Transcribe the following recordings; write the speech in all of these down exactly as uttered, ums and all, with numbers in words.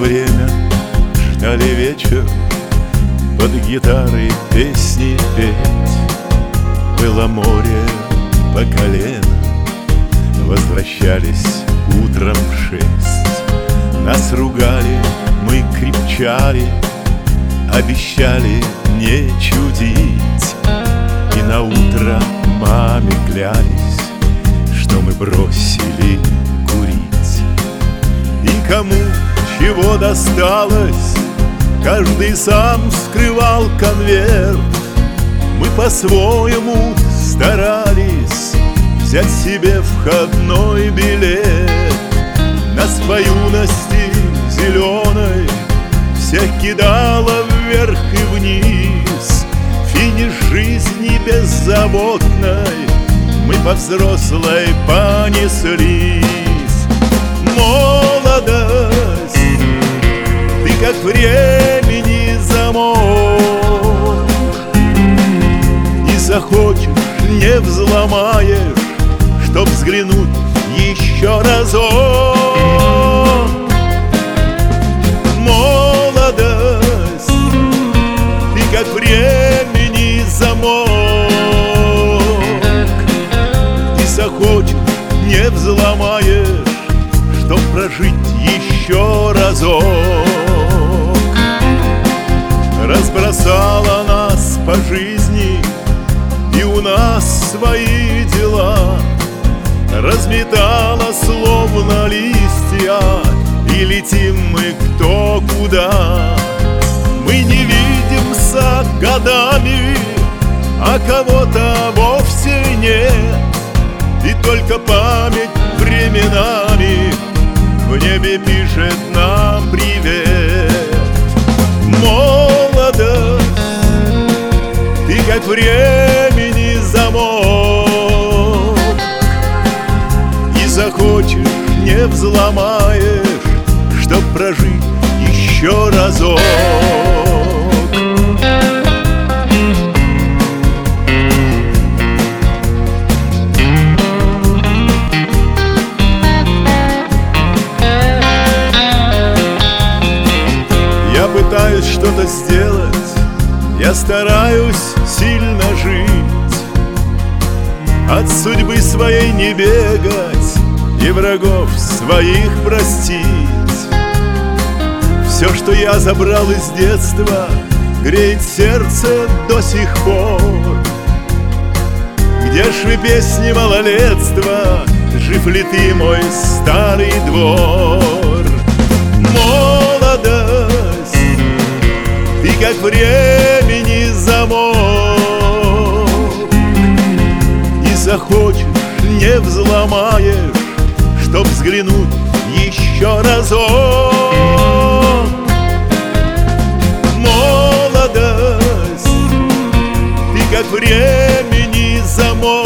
время ждали вечер, под гитарой песни петь. Было море по колено, возвращались утром в шесть. Нас ругали, мы крепчали, обещали не чудить. И наутро маме клялись, что мы бросили курить. И кому чего досталось, каждый сам вскрывал конверт. Мы по-своему старались взять себе входной билет. Нас по юности зеленой всех кидало вверх и вниз. Финиш жизни беззаботной мы по взрослой понеслись. Молодость, ты как времени замок, и захочешь, не взломаешь, чтоб взглянуть еще разок. Молодость, ты как времени замок, и захочешь, не взломаешь, чтоб прожить еще разок. Разбросала нас по жизни, и у нас свои дела. Разметала словно листья, и летим мы кто куда. Мы не видимся годами, а кого-то вовсе нет. И только память временами в небе пишет нам привет. Молодость, ты как времени замок, и захочешь, не взломаешь, чтоб прожить еще разок. Я пытаюсь что-то сделать, я стараюсь сильно жить, от судьбы своей не бегать и врагов своих простить. Все, что я забрал из детства, греет сердце до сих пор. Где ж вы, песни малолетства, жив ли ты, мой старый двор? Молодость, ты как времени замок, и захочешь, не взломаешь, чтоб взглянуть еще разок. Молодость, ты как времени замок,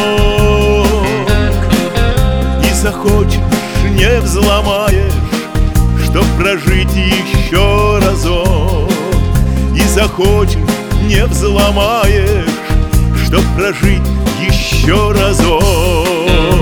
и захочешь, не взломаешь, чтоб прожить еще разок. И захочешь, не взломаешь, чтоб прожить еще разок.